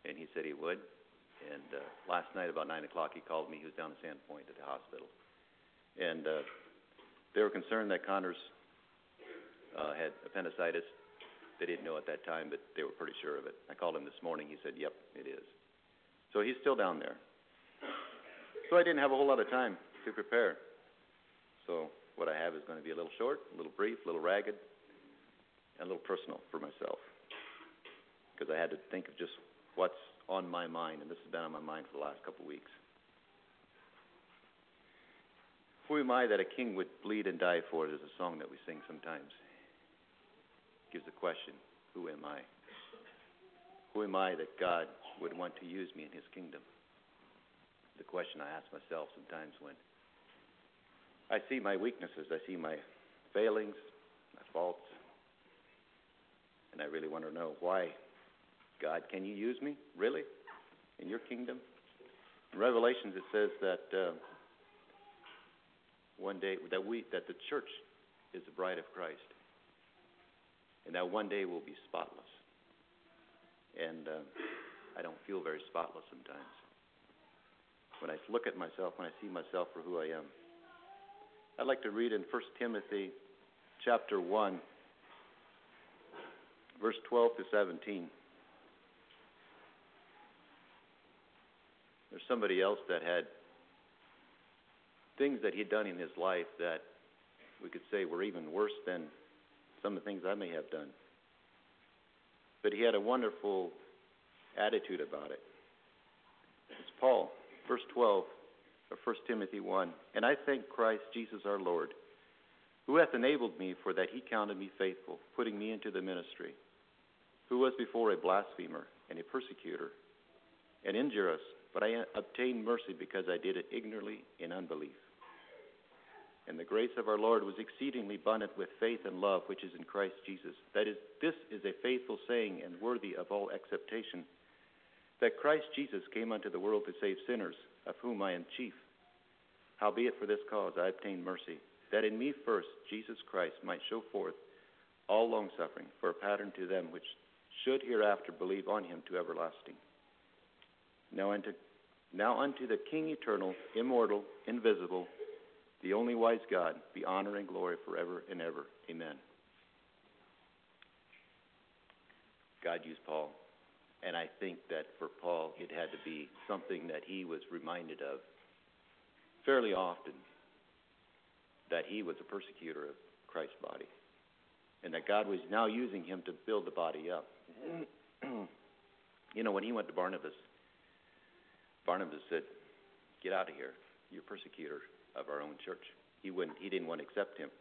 and he said he would. And last night about 9 o'clock he called me. He was down in Sandpoint at the hospital. And they were concerned that Connors had appendicitis. They didn't know at that time, but they were pretty sure of it. I called him this morning. He said, yep, it is. So he's still down there. So I didn't have a whole lot of time to prepare. So what I have is going to be a little short, a little brief, a little ragged, and a little personal for myself. Because I had to think of just what's on my mind, and this has been on my mind for the last couple of weeks. Who am I that a king would bleed and die for? It is a song that we sing sometimes. It gives the question, who am I? Who am I that God would want to use me in his kingdom? The question I ask myself sometimes when I see my weaknesses, I see my failings, my faults, and I really want to know why. God, can you use me, really, in your kingdom? In Revelations it says that one day that the church is the bride of Christ, and that one day we'll be spotless. And I don't feel very spotless sometimes. When I look at myself, when I see myself for who I am. I'd like to read in 1 Timothy chapter 1, verse 12 to 17. There's somebody else that had things that he'd done in his life that we could say were even worse than some of the things I may have done. But he had a wonderful attitude about it. It's Paul, verse 12 of 1 Timothy 1. And I thank Christ Jesus our Lord, who hath enabled me, for that he counted me faithful, putting me into the ministry, who was before a blasphemer and a persecutor and injurious, but I obtained mercy because I did it ignorantly in unbelief. And the grace of our Lord was exceedingly abundant with faith and love, which is in Christ Jesus. That is, this is a faithful saying and worthy of all acceptation, that Christ Jesus came unto the world to save sinners, of whom I am chief. Howbeit for this cause I obtained mercy, that in me first Jesus Christ might show forth all longsuffering, for a pattern to them which should hereafter believe on him to everlasting. Now unto the King eternal, immortal, invisible, the only wise God, be honor and glory forever and ever. Amen. God used Paul, and I think that for Paul it had to be something that he was reminded of fairly often, that he was a persecutor of Christ's body, and that God was now using him to build the body up. You know, when he went to Barnabas said, get out of here. You're a persecutor of our own church. He didn't want to accept him.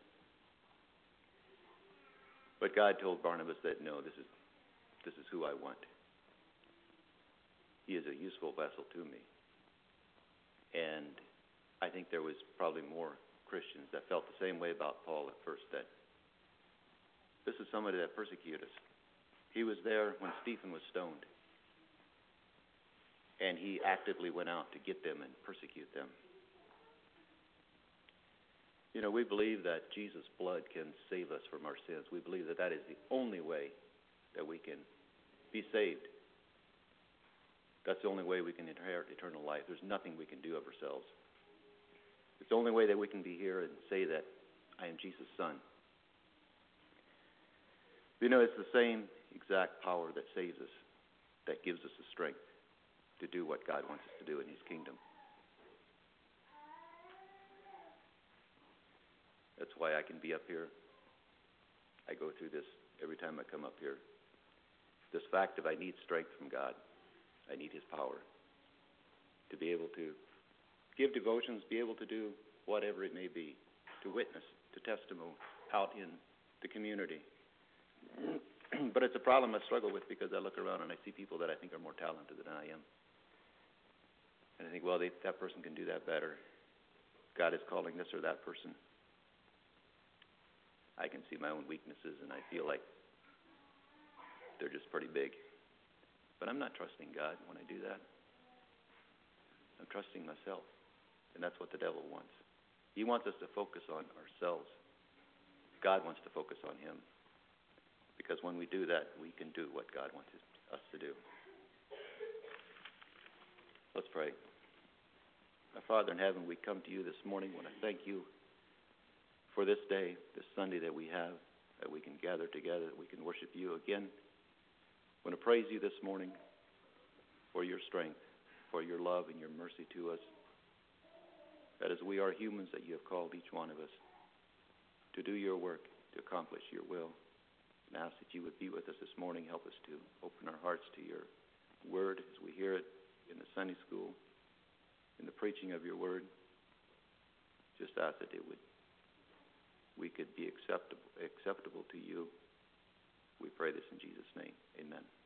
But God told Barnabas that, no, this is who I want. He is a useful vessel to me. And I think there was probably more Christians that felt the same way about Paul at first, that this is somebody that persecuted us. He was there when Stephen was stoned. And he actively went out to get them and persecute them. You know, we believe that Jesus' blood can save us from our sins. We believe that that is the only way that we can be saved. That's the only way we can inherit eternal life. There's nothing we can do of ourselves. It's the only way that we can be here and say that I am Jesus' son. You know, it's the same exact power that saves us, that gives us the strength to do what God wants us to do in his kingdom. That's why I can be up here. I go through this every time I come up here. This fact of I need strength from God. I need his power to be able to give devotions, be able to do whatever it may be, to witness, to testimony out in the community. But it's a problem I struggle with, because I look around and I see people that I think are more talented than I am. And I think, well, that person can do that better. God is calling this or that person. I can see my own weaknesses, and I feel like they're just pretty big. But I'm not trusting God when I do that. I'm trusting myself, and that's what the devil wants. He wants us to focus on ourselves. God wants to focus on him, because when we do that, we can do what God wants us to do. pray. Our Father in heaven, we come to you this morning. I want to thank you for this day, this Sunday that we have, that we can gather together, that we can worship you again. I want to praise you this morning for your strength, for your love and your mercy to us. That as we are humans, that you have called each one of us to do your work, to accomplish your will. And ask that you would be with us this morning. Help us to open our hearts to your word as we hear it in the Sunday school, in the preaching of your word. Just ask that we could be acceptable to you. We pray this in Jesus' name. Amen.